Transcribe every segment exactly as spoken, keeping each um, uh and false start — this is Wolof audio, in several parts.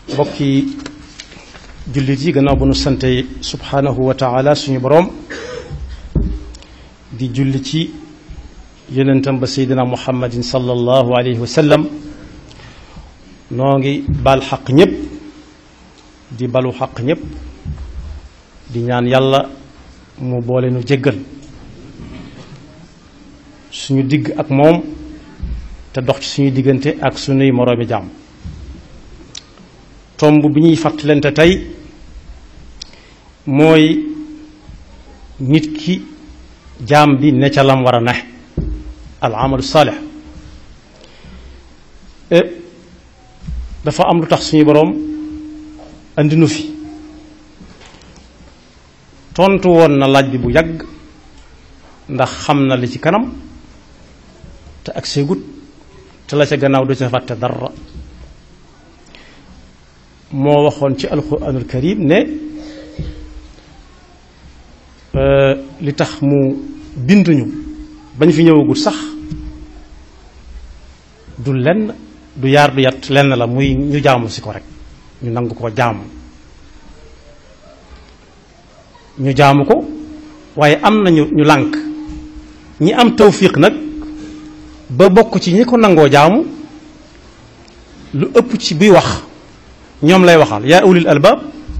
bokki jullit yi gannaaw bu nu sante subhanahu wa taala suñu boroom di julli ci yonentam ba seydina muhammadin sallallahu alayhi wa sallam noo ngi baal xaq ñépp di balu xaq ñépp di ñaan yàlla mu boole nu jéggal suñu digg ak moom te dox ci suñu diggante ak suñuy moroomi jaam tomb bi ñuy fàttalante tey mooy nit ki jaam bi ne ca lam war a ne al amalu saalih dafa am lu tax suñu boroom andi nu fi tontu woon na laaj bi bu yàgg ndax xam na li ci kanam te ak seegut te la ca gannaaw du ca fàtte dara moo waxoon ci alquranul karim ne li tax mu binduñu bañ fi ñëwagut sax du lenn du yaar du yat lenn la muy ñu jaamu si ko rek ñu nangu ko jaamu ñu jaamu ko waaye am nañu ñu lànk ñi am tawfiq nag ba bokk ci ñi ko nangoo jaamu lu ëpp ci buy wax ñoom lay waxal yaa ulil albaab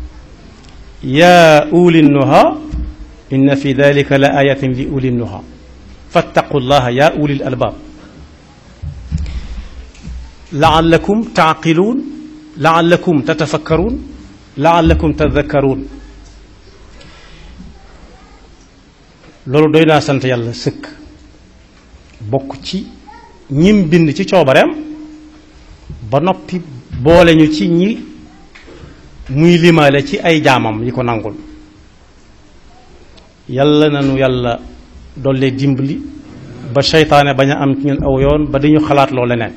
yaa ulil nuha inna fi dalika la ayatin li ulil nuha fattaqu llaha yaa ulil albaab laallakum taaqiluun laallakum tatafakkaruun laallakum tadakkaruun loolu doy naa sant yàlla sëkk bokk ci ñim bind ci coobareem ba noppi boole ñu ci ñi muy limaale ci ay jaamam yi ko nangul yàlla na nu yàlla dollee dimbali ba seytaane bañ a am ci ñun aw yoon ba dañu xalaat loo leneen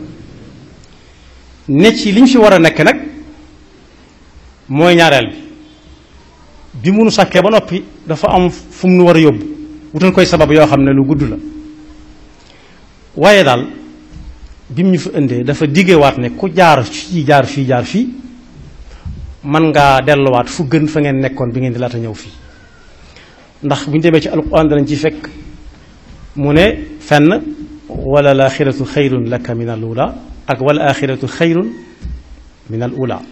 ne ci li ñu fi war a nekk nag mooy ñaareel bi bi mu nu sàkkee ba noppi dafa am fu mu nu war a yóbbu wutal koy sabab yoo xam ne lu gudd la waaye daal bi mu ñu fi indee dafa diggewaat ne ku jaar fii jaar fii jaar fii man ngaa delluwaat fu gën fa ngeen nekkoon bi ngeen di laata ñëw fii ndax bu ñu demee ci alquran danañ ci fekk mu ne fenn wala laaxiratu xayrun laka min al ula ak wala axiratu xayrun min al ula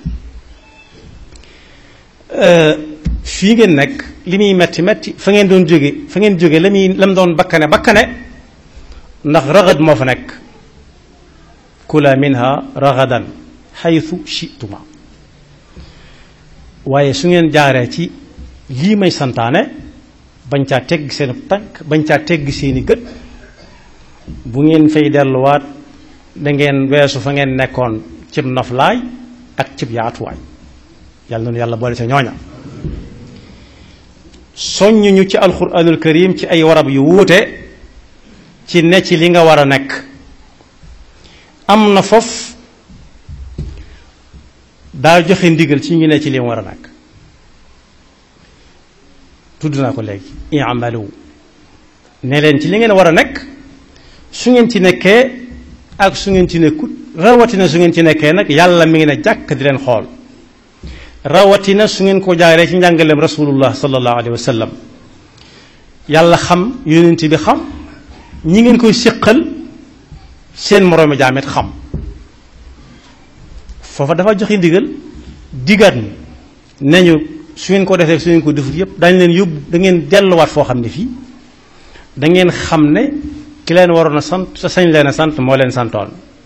fii ngeen nekk li muy metti metti fa ngeen doon jóge fa ngeen jóge la muy la mu doon bakkane bakkane ndax raxad moo fa nekk kula minha ragadan xaytu chituma waaye su ngeen jaaree ci lii may santaane bañ caa tegg seen tànk bañ caa tegg seeni gët bu ngeen fay delluwaat da ngeen weesu fa ngeen nekkoon cib noflaay ak cib yaatuwaay yàlla noonu yàlla boole sa ñooña soññ ñu ci alquranul karim ci ay warab yu wuute ci ne ci li nga war a nekk am na foofu daa joxe ndigal ci ñu ne ci li mu war a nekk tudd naa ko léegi i'malu ne leen ci li ngeen war a nekk su ngeen ci nekkee ak su ngeen ci nekkut rawatina su ngeen ci nekkee nag yàlla mi ngi ne jàkk di leen xool rawatina su ngeen ko jaaree ci njàngaleem rasulullah sallallahu alayhi wa sallam yàlla xam yonent bi xam ñi ngeen koy séqal seen moroomi jaamet xam foofa dafa joxe ndigal digaat ni nañu su ngeen ko defee su ngeen ko defut yépp dañ leen yóbbu da ngeen delluwaat foo xam ne fii da ngeen xam ne ki leen waroon a sant sa sañ leen a sant moo leen santoon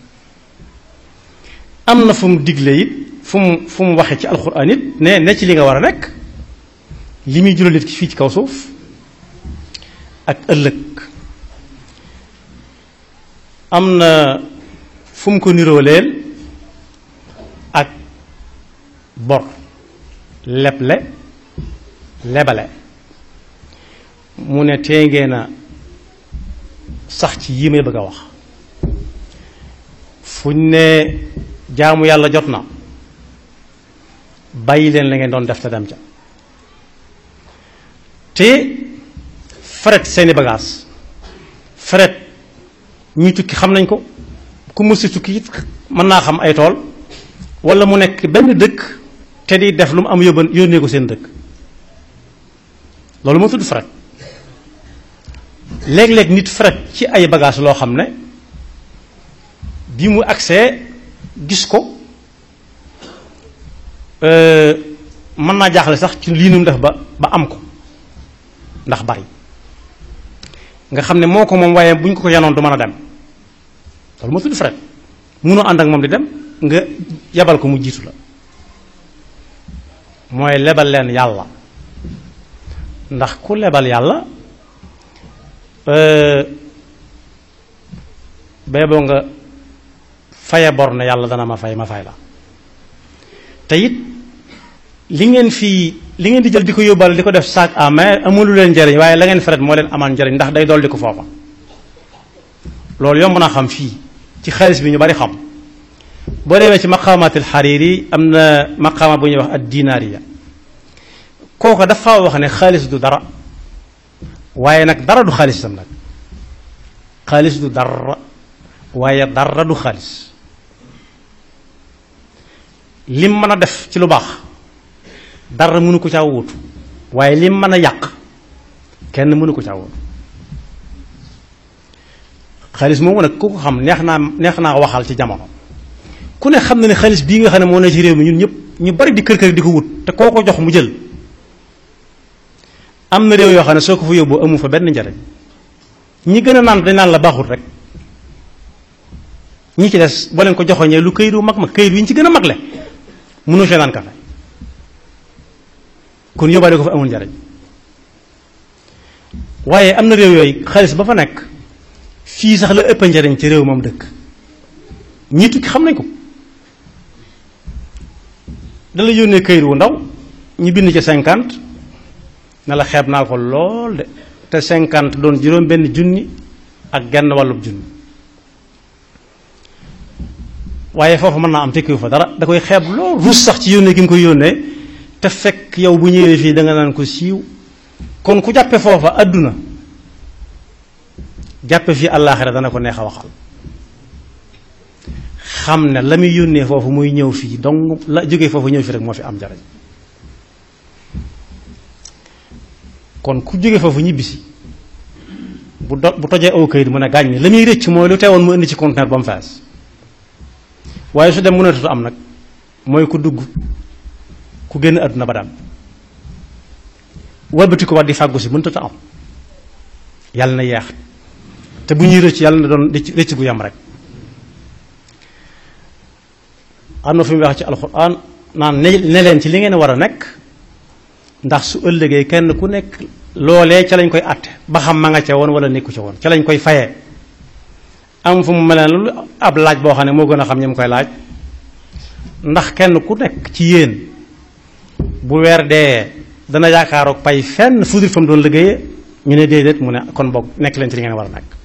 am na fu mu digle it fu mu fu mu waxee ci alxuraan it ne ne ci li nga war a nekk li muy jural nit ki fii ci kaw suuf ak ëllëg am na fu mu ko nirooleel ak bor leble lebale mu ne tee ngeen a sax ci yii may bëgg a wax fuñ ne jaamu yàlla jot na bàyyi leen la ngeen doon def te dem ca te fret seeni bagages fret ñuy tukki xam nañ ko ku mësi tukki it mën naa xam ay tool wala mu nekk benn dëkk te di def lu mu am yóbban yónnee ko seen dëkk loolu moo tudd fret léeg-léeg nit fret ci ay bagage loo xam ne bi mu agsee gis ko mën naa jaaxle sax ci lii num def ba ba am ko ndax bari nga xam ne moo ko moom waaye bu ñu ko ko yanoon du mën a dem loolu moo tudd fret munoo ànd ak moom di dem nga yebal ko mu jiitu la mooy lebal leen yàlla ndax ku lebal yàlla bay boo nga faye bor ne yàlla dana ma fay ma fay la te it li ngeen fii li ngeen di jël di ko yóbbaale di ko def sac à main amulu leen njariñ waaye la ngeen fret moo leen amaan njariñ ndax day dolli ko foofa loolu yomb naa xam fii ci xaalis bi ñu bari xam boo demee ci maqaamaatil Hariri am na maqaama bu ñuy wax ad dinaariya kooka dafa wax ne xaalis du dara waaye nag dara du xaalis tam nag xaalis du dara waaye dara du xaalis lim mën a def ci lu baax dara mënu ko caa wuutu waaye lim mën a yàq kenn mënu ko caa wuutu xaalis moomu nag ku ko xam neex naa neex naa waxal ci jamono ku ne xam na ne xaalis bii nga xam ne moo ne ci réew mi ñun ñëpp ñu bari di kër kër di ko wut te koo ko jox mu jël am na réew yoo xam ne soo ko fa yóbbu amu fa benn njariñ ñi gën a naan dañ naan la baaxul rek ñi ci des boo leen ko joxoñee lu këyit wu mag mag këyit wi ñu ci gën a magle mënoo fee naan kafe kon yóbbaale ko fa amul njariñ waaye am na réew yooyu xaalis ba fa nekk fii sax la ëpp njariñ ci réew moom dëkk ñi tukki xam nañ ko dala yónnee këyit wu ndaw ñu bind ci cinquante ne la xeeb naa ko lool de te cinquante doon juróom benn junni ak genn wàllub junni waaye foofu mën naa am tekkiwu fa dara da koy xeeb lool ruus sax ci yónnee gi nga koy yónnee te fekk yow bu ñëwee fii da nga naan ko siiw kon ku jàppe foofa àdduna jàppe fii àllaaxira dana ko neex a waxal xam ne la muy yónnee foofu muy ñëw fii donc la jógee foofu ñëw fii rek moo fi am jariñ kon ku jóge foofu ñibbisi bu do bu tojee aw kayit mu ne gaañ ni la muy rëcc mooy lu teewoon mu indi ci conteneur ba mu fees waaye su dem mënatut am nag mooy ku dugg ku génn àdduna ba daan walbati ko war di fàggu si mënut a am yàlla na yeex te bu ñuy rëcc yàlla na doon rëcc gu yam rek am na fi mu wax ci alxuraan naan ne ne leen ci li ngeen war a nekk ndax su ëllëgee kenn ku nekk loolee ca lañ koy àtte ba xam ma nga ca woon wala nekku ca woon ca lañ koy fayee am fu mu mel ne lu ab laaj boo xam ne moo gën a xam ñi mu koy laaj ndax kenn ku nekk ci yéen bu weer dee dana yaakaarook pay fenn fudul fa mu doon liggéeyee ñu ne déedéet mu ne kon boog nekk leen ci li ngeen war a nekk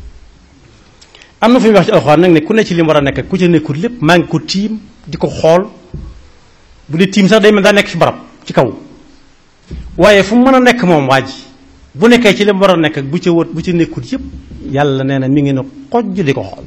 am na fu muy wax ci alxuraan nag ne ku ne ci li mu war a nekk ku ca nekkul lépp maa ngi ko tiim di ko xool bu dee tiim sax day mel daa nekk fi barab ci kaw waaye fu mu mën a nekk moom waa ji bu nekkee ci li mu war a nekk ak bu ca wët bu ca nekkul yépp yàlla nee na mi ngi ne xojj di ko xool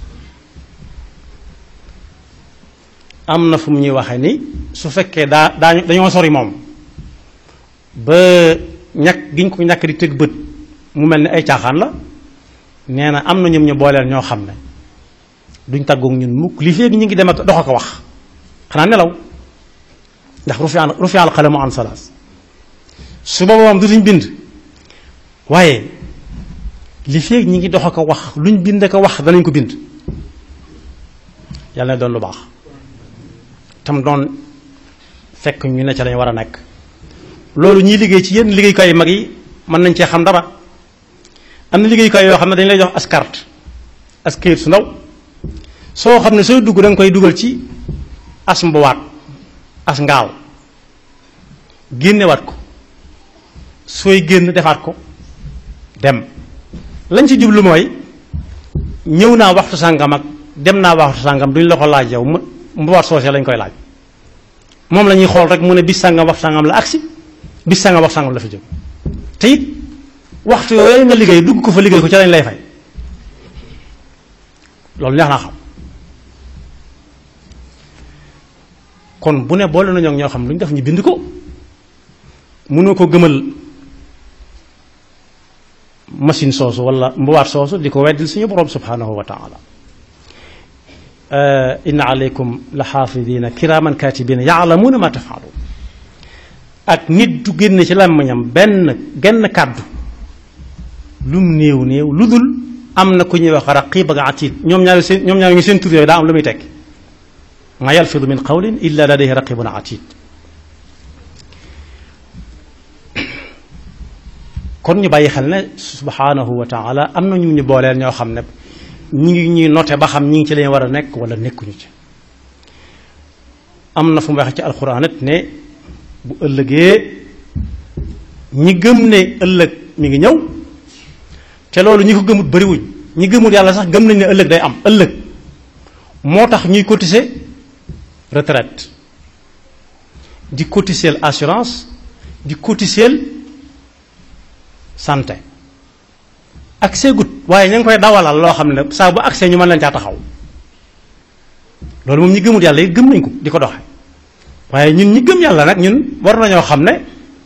am na fu mu ñuy waxee ni su fekkee daa daa dañoo sori moom ba ñàkk giñ ko ñàkk di tëgg bët mu mel ni ay caaxaan la nee na am na ñoom ñu booleel ñoo xam ne duñ tàggoog ñun mukk li féegi ñu ngi dem ak dox ak wax xanaa nelaw ndax rufi'al rufi'al qalamu an salaas su booba moom dutuñ bind waaye li féegi ñi ngi dox ak wax luñ bind ak wax danañ ko bind yàlla na doon lu baax tam doon fekk ñu ne ca lañ war a nekk loolu ñiy liggéey ci yenn liggéeyukaay yu mag yi mën nañ cee xam dara am na liggéeyukaay yoo xam ne dañ lay jox as carte as këyit su ndaw soo xam ne sooy dugg da nga koy dugal ci as mbuwaat as ngaal génnewaat ko sooy génn defaat ko dem lañ ci jublu mooy ñëw naa waxtu sàngam ak dem naa waxtu sàngam duñ la ko laaj yow mu mbuwaat soosee lañ koy laaj moom la ñuy xool rek mu ne bis sàngam waxtu sàngam la agsi bis sàngam waxtu sàngam la fa jóg te it waxtu yooyu nga liggéey dugg ko fa liggéey ko ca lañ lay fay loolu neex naa xam kon bu ne boole nañoo ñoo xam lu ñu def ñu bind ko mënoo ko gëmal machine soosu wala mbuwaat soosu di ko weddil suñu borom subhanahu wa taala inna alaykum la xaafidina kiraman katibina yaalamuuna ma tafaaluun ak nit du génn ci làmmiñam benn genn kàddu lum néew néew lu dul am na ku ñuy wax raqib ak atiid ñoom ñaar seen ñoom ñaar ngi seen tur yooyu daa am lu muy tekki ma yalfidu min qawlin illa ladayhi raqibun atiid kon ñu bàyyi xel ne subhanahu wa taala am na ñu ñu booleel ñoo xam ne ñi ngi ñuy noté ba xam ñi ngi ci lañ war a nekk wala nekkuñu ci am na fu mu waxee ci alxuraan it ne bu ëllëgee ñi gëm ne ëllëg mi ngi ñëw te loolu ñi ko gëmut bariwuñ ñi gëmut yàlla sax gëm nañ ne ëllëg day am ëllëg moo tax ñuy cotiser retraite di cotiser assurance di cotiser santé accès gut waaye ña ngi koy dawalal loo xam ne saa bu accès ñu mën leen caa taxaw loolu moom ñi gëmut yàlla yi gëm nañ ko di ko doxe waaye ñun ñi gëm yàlla nag ñun war nañoo xam ne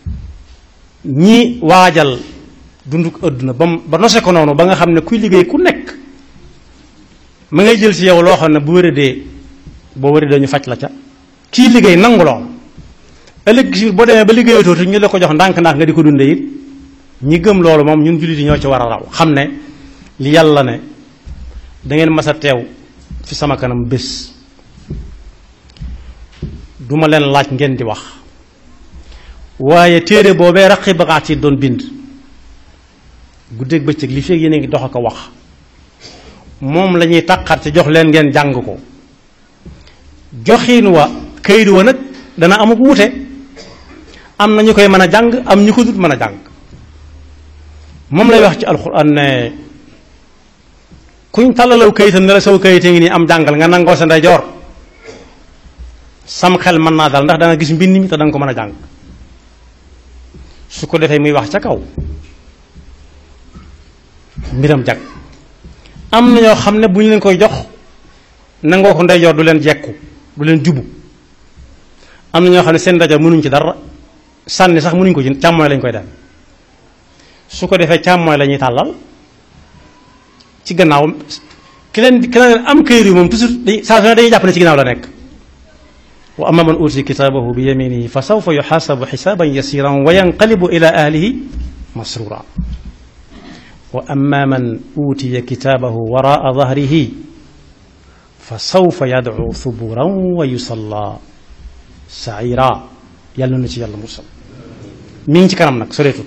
ñi waajal dunduk àdduna ba ba nose ko noonu ba nga xam ne kuy liggéey ku nekk ma ngay jël ci yow loo xam ne bu wéradee boo wéradee ñu faj la ca kii liggéey nangu lool ëllëg si boo demee ba liggéeyatoo te ñu la ko jox ndànk-ndànk nga di ko dundee it ñi gëm loolu moom ñun jullit yi ñoo ci war a raw xam ne li yàlla ne da ngeen mas a teew fi sama kanam bés duma leen laaj ngeen di wax waaye téere boobee raqib ak atiid doon bind guddeeg bëccëg li feeg yéen a ngi dox a ko wax moom la ñuy taqat ci jox leen ngeen jàng ko joxiin wa kayit wa nag dana amuk wuute am na ñu koy mën a jàng am ñu ko dut mën a jàng moom lay wax ci alxuraan ne kuñ tàllalaw kayitam ne la saw kayite ngi nii am jàngal nga nangoo sa ndeyjoor sam xel mën naa dal ndax danga gis mbind mi te danga ko mën a jàng su ko defee muy wax ca kaw mbiram jag am na ñoo xam ne bu ñu leen koy jox nangoo ko ndeyjoor du leen jekku du leen jubu am na ñoo xam ne seen ndeyjoor mënuñ ci dara sànni sax mënuñ ko ci càmmooy lañ koy def su ko defee càmmooy la ñuy tàllal ci gannaaw ki leen ki leen am këyit yi moom toujours dañuy saa su ne dañuy jàpp ne ci ginnaaw la nekk wa amma man utiya kitaabahu bi yaminihi fa sawfa yuxaasabu xisaaban yasiran wa yanqalibu ila ahlihi masrura wa amma man utiya kitaabahu waraa dahrihi fa sawfa yadcu thuburan wa yusalla saira yàlla na ci yàlla musal mi ngi ci kanam nag soreetul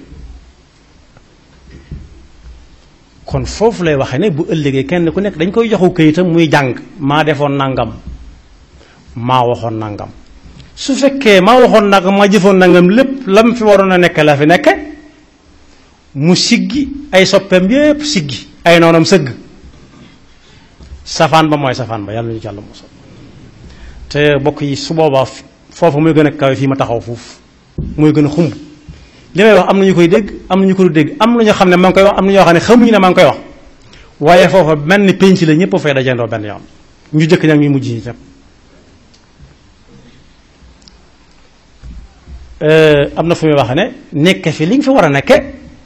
kon foofu lay waxee ne bu ëllëgee kenn ku nekk dañ koy joxu këyitam muy jàng maa defoon nangam maa waxoon nangam su fekkee maa waxoon nangam maa jëfoon nangam lépp lam fi waroon a nekk la fi nekke mu siggi ay soppeem yépp siggi ay noonam sëgg safaan ba mooy safaan ba yàlla ñu ci yàlla musal te bokk yi su boobaa foofu muy gën a kawe fii ma taxaw foofu muy gën a xumb li may wax am na ñu koy dégg am na ñu ko du dégg am na ñoo xam ne maa ngi koy wax am na ñoo xam ne xamuñu ne maa ngi koy wax waaye foofa mel ni penc la ñëpp a fay dajandoo benn yoon ñu jëkk ñag ñu mujj ñi ñëpp am na fu muy wax ne nekke fi li nga fi war a nekke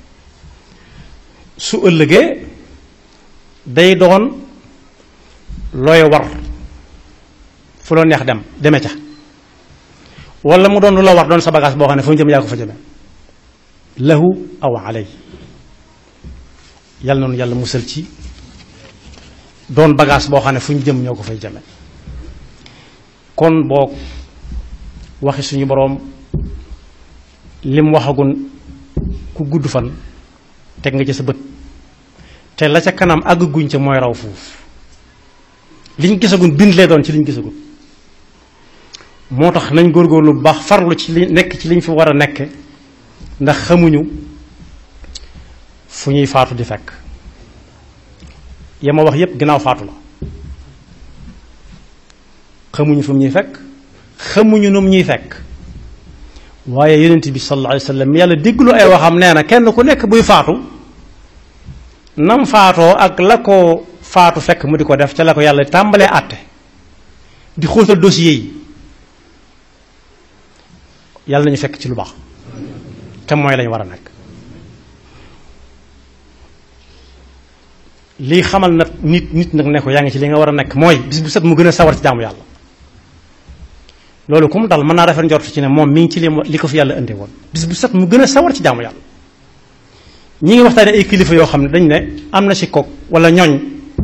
su ëllëgee day doon looy war fu la neex dem deme ca wala mu doon lu la war doon sa bagage boo xam ne fu mu jëm yaa ko fa jëme lahu aw alay yàlla noonu yàlla musal ci doon bagage boo xam ne fu ñu jëm ñoo ko fay jëme kon boo waxi suñu boroom lim waxagun ku gudd fan teg nga ci sa bët te la ca kanam àgg guñ ca mooy raw fuuf liñ gisagun bind lee doon ci liñ gisagun moo tax nañ góorgóorlu bu baax farlu ci li nekk ci liñ fi war a nekke ndax xamuñu fu ñuy faatu di fekk yama wax yépp ginnaaw faatu la xamuñu fu mu ñuy fekk xamuñu nu mu ñuy fekk waaye yonent bi sallallahu alayhi wa sallam yàlla dégglu ay waxam nee na kenn ku nekk buy faatu nam faatoo ak la ko faatu fekk mu di ko def ca la ko yàlla tàmbalee àtte di xóotal dossier yi yàlla nañu fekk ci lu baax te mooy lañu war a nekk. lii xamal nag nit nit nag ne ko yaa ngi ci li nga war a nekk mooy bis bu set mu gën a sawar ci jaamu yàlla. loolu ku mu dal mën naa rafet njort ci ne moom mi ngi ci li li ko fi yàlla indi woon bis bu set mu gën a sawar ci jaamu yàlla. ñi ngi waxtaane ay kilifa yoo xam ne dañ ne am na ci kook wala ñooñ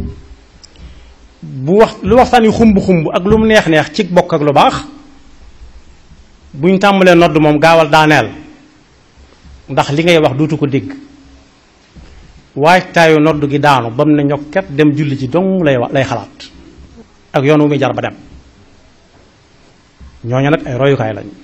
bu wax lu waxtaan yu xumb xumb ak lu mu neex neex ci bokk ak lu baax buñ tàmbalee nodd moom gaawal daaneel ndax li ngay wax duutu ko dégg waajtaayu nodd gi daanu ba mu ne ñokket dem julli ci dong lay lay xalaat ak yoon wu muy jar ba dem. ñooñu nag ay royukaay lañ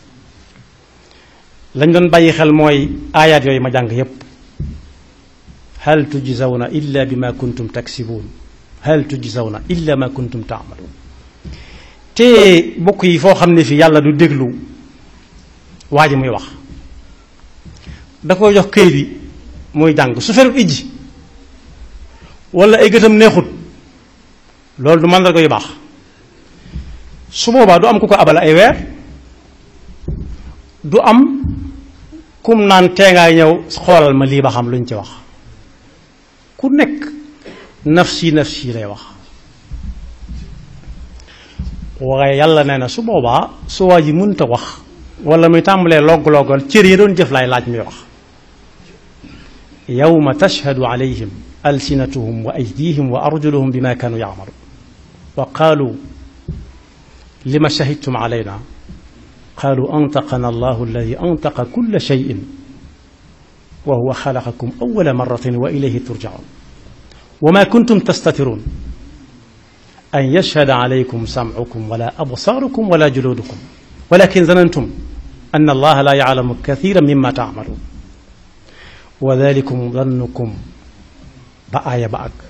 lañ doon bàyyi xel mooy aayaat yooyu ma jàng yépp hal tujzawna illa bima kuntum taksibuun hal tujzawna illa ma kuntum taamaluun. te bokk yi foo xam ne fi yàlla du déglu waa ji muy wax da koy jox këyit yi muy jàng su ferut ijji wala ay gëtam neexut loolu du màndarga yu baax. su boobaa du am ku ko abal ay weer du am kum naan tee ngaa ñëw xoolal ma lii ba xam luñ ci wax ku nekk nafsi nafsi lay wax. waaye yàlla nee na su boobaa su waa ji mënta wax wala muy tàmbalee logg-loggal cër yi doon jëf laay laaj muy wax. yawma tashhadu alayhim alsinatuhum wa aydihim wa arjuluhum bima kanu ya'malun wa qaalu lima shahidtum alayna qaalu antaqana allahu alladi antaqa kulla shayin wa huwa xalaqakum awwala marratin wa ilayhi turjaun wa ma kuntum tastatirun an yashhada alaykum samcukum wala absaarukum wala juluudukum walakin zanantum an allaha la yaclamu kathiran mimma tacmaluun wa dalikum zannukum ba aaya ba ak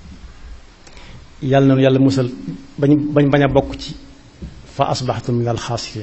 yàlla na yàlla musal bañ bañ bañ a bokk ci fa asbaxtum min alxaasirin.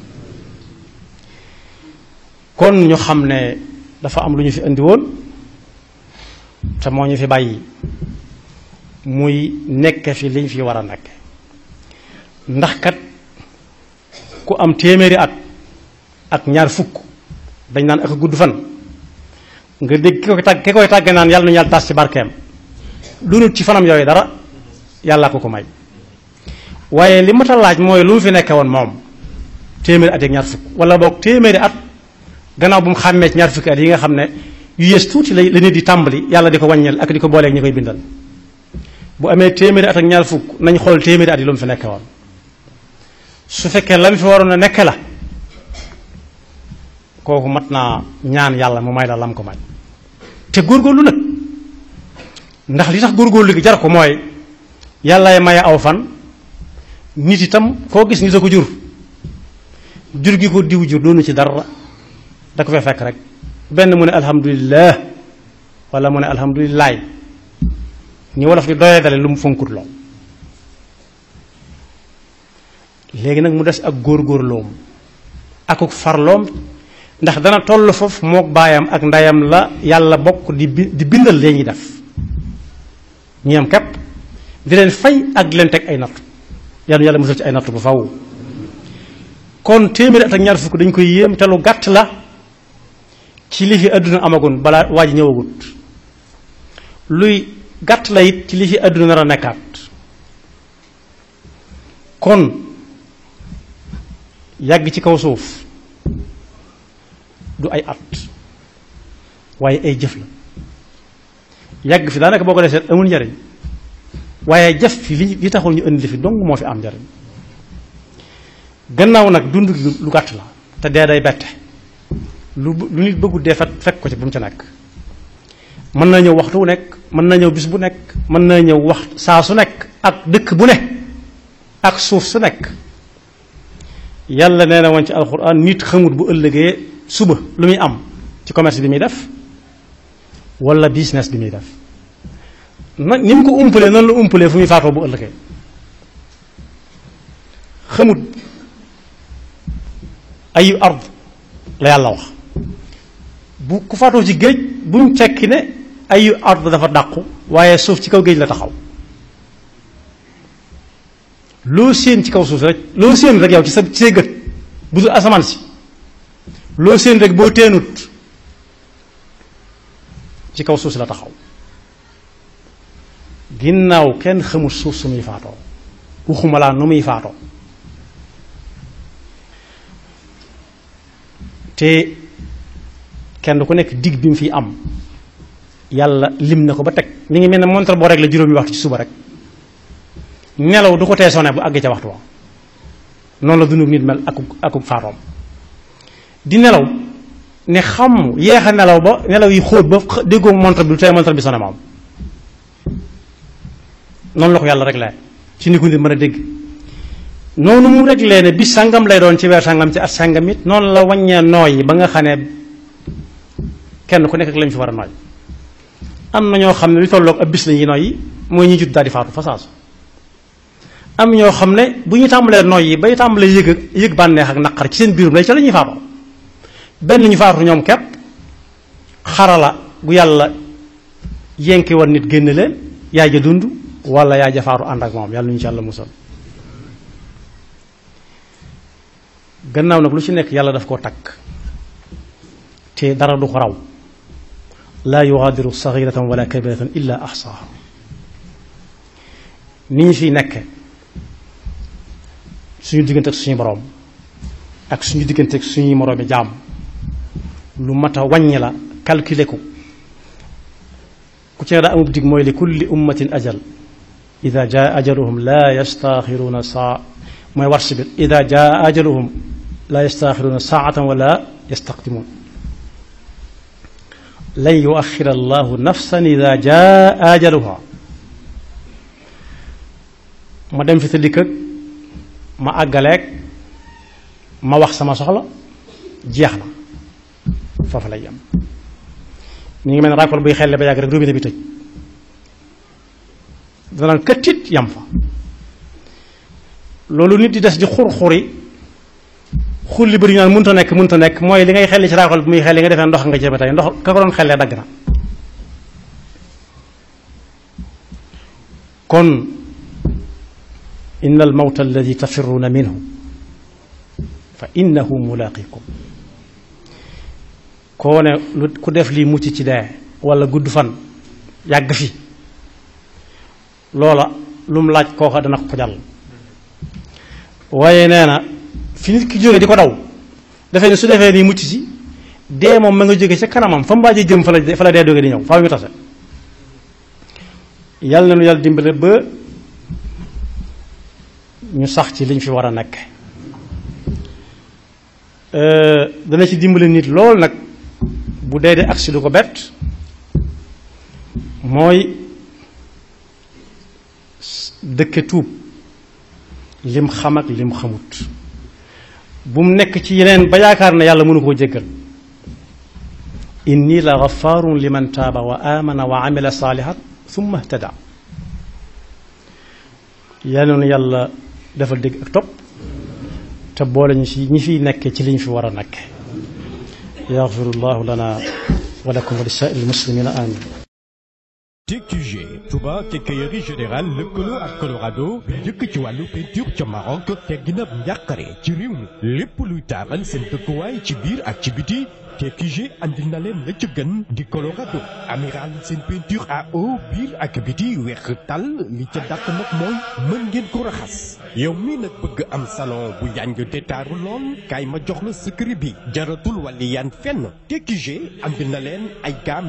kon ñu xam ne dafa am lu ñu fi indi woon te moo ñu fi bàyyi muy nekk fi liñ fi war a nekk ndax kat ku am téeméeri at ak ñaar fukk dañ naan ak gudd fan nga dégg ki koy tàgg ki koy tàgge naan yàlla nañu yàlla tas ci barkeem dunut ci fanam yooyu dara yàlla ko ko may. waaye li ma ta laaj mooy lu mu fi nekke woon moom téeméeri at ak ñaar fukk wala boog téeméeri at gannaaw bu mu xàmmee ci ñaar fukki at yi nga xam ne yu yées tuuti la la nit di tàmbali yàlla di ko wàññeel ak di ko booleeg ñi koy bindal. bu amee téeméeri at ak ñaar fukk nañ xool téeméeri at yi lu mu fi nekke woon su fekkee la mu fi waroon a nekke la kooku mat naa ñaan yàlla mu may la lam ko may te góorgóorlu nag ndax li tax góorgóorlu gi jar ko mooy yàllaay maye aw fan. nit itam koo gis nit a ko jur jur gi ko diw jur doonu ci dara da ko fee fekk rek benn mu ne alhamdulillah wala mu ne alhamdulilaay ñu wolof di doyee dale lu mu fonkut lool. léegi nag mu des ak góorgóorloom akuk farloom ndax dana toll foofu mook baayam ak ndeyam la yàlla bokk di bi di bindal lee ñuy def ñi am képp di leen fay ak di leen teg ay nattu yàlla yàlla musal ci ay nattu bu faw. kon téeméeri at ak ñaar fukk dañ koy yéem te lu gàtt la ci li fi àdduna amagun balaa waa ji ñëwagut luy gàtt la it ci li fi àdduna nar a nekkaat. kon yàgg ci kaw suuf du ay at waaye ay jëf la yàgg fi daanaka boo ko defee amul njariñ waaye jëf fi li li taxul ñu indi fi dong moo fi am njariñ. gannaaw nag dund gi lu gàtt la te dee day bette lu lu nit bëggu dee fekk ko ci bu mu ca nekk. mën na ñëw waxtu wu nekk mën na ñëw bis bu nekk mën na ñëw wax saa su nekk ak dëkk bu ne ak suuf su nekk. yàlla nee na woon ci alxuraan nit xamut bu ëllëgee suba lu muy am ci commerce bi muy def wala business bi muy def nag ni mu ko umpalee noonu la umpalee fu muy faatoo bu ëllëgee xamut ayu ard la yàlla wax bu ku faatoo ci géej buñ fekki ne ayu ard dafa dàqu waaye suuf ci kaw géej la taxaw loo séen ci kaw suuf rek loo séen rek yow ci sa ci say gët bu dul asamaan si loo seen rek boo teenut ci kaw suuf si la taxaw ginnaaw kenn xamul suuf su muy faatoo waxuma laa nu muy faatoo te kenn ku nekk dig bi mu fi am yàlla lim na ko ba teg mi ngi mel ne montre boo rek la juróomi waxtu ci suba rek nelaw du ko tee sone bu àgg ca waxtu wa noonu la dundu nit mel akub akub faatoom di nelaw ne xam yeex a nelaw ba nelaw yi xóot ba déggoo montre bi du tee montre bi sone moom noonu la ko yàlla réglé ci ni ko nit mën a dégg noonu mu réglé ne bis sàngam lay doon ci weer sàngam ci at sàngam it noonu la wàññee nooy yi ba nga xam ne kenn ku nekk ak lañ fi war a nooy am na ñoo xam ne lu tolloog ab bis la ñuy nooy mooy ñi jut daal di faatu fasaasu am ñoo xam ne bu ñu tàmbalee nooy yi bay tàmbalee yëg yëg bànneex ak naqar ci seen biirum lay ca la ñuy faatoo benn ñu faatu ñoom kepp xarala gu yàlla yenki woon nit génn leen yaay ja dund wala yaay ja faatu ànd ak moom yàlla ñu ci yàlla musal gannaaw nag lu ci nekk yàlla daf koo takk te dara du ko raw laa yugaadiru saxiratan wala kabiratan illa axsaaha ni ñu fiy nekke suñu diggante ak suñu boroom ak suñu diggante ak suñuy moroomi jaam lu mat a wàññi la calculer ko ku ci ne daa amub dig mooy li kulli ummatin ajal ida jaa ajaluhum laa yastaaxiruuna saa mooy war si biir ida jaa ajaluhum laa yastaaxiruuna saatan wala yastaqdimuun lan yuaxira allahu nafsan ida jaa ajaluha ma dem fi te dikk ak ma àggaleeg ma wax sama soxla jeex na foofu lay yem mi ngi mel ne raakool buy xelle ba yàgg rek robinet bi tëj danaan këttit yam fa loolu nit di des di xur-xuri xur li bëri ñu naan mënta nekk mënta nekk mooy li ngay xelli ci raakool bi muy xelli nga defee ndox nga ci ba tey ndox ka ko doon xellee dagg na kon inna al mawta alladi tafirruuna minhu fa innahu mulaqikum koo ne lu ku def lii mucc ci dee wala gudd fan yàgg fi loola lu mu laaj kooka dana ko jàll waaye nee na fi nit ki jóge di ko daw dafay ne su defee nii mucc si dee moom ma nga jóge ca kanamam fa mu waajee jëm fa la fa la dee jóge di ñëw faaw ñu tase yàlla na nu yàlla dimbale ba ñu sax ci liñ fi war a nekk dana ci dimbale nit lool nag bu dee de agsi du ko bett mooy dëkke tuub lim xam ak lim xamut bu mu nekk ci yeneen ba yaakaar na yàlla mënu koo jéggal inni la gafaarun liman taaba wa amana wa amila saalihan thumma ihtada yàlla na yàlla dafa dégg ak topp te boole ñu ci ñi fiy nekkee ci liñ fi war a nekk yaxfirullahu lana wa lakum wa li saa'iril muslimina amin T Q G Touba Quincaillerie Générale lëkkaloo ak Colorado bi njëkk ci wàllu peinture ca Maroc teggi na njàqare ci réew mi lépp luy taaral seen dëkkuwaay ci biir ak ci biti T Q G andil na leen la ca gën di Colorado amiral seen peinture à eau biir ak biti weex tàll li ca dàq nag mooy mën ngeen ko raxas yow mii nag bëgg am salon bu yànj te taaru lool kaay ma jox la secret bi jaratul wàlli yaan fenn T Q G andil na leen ay gamme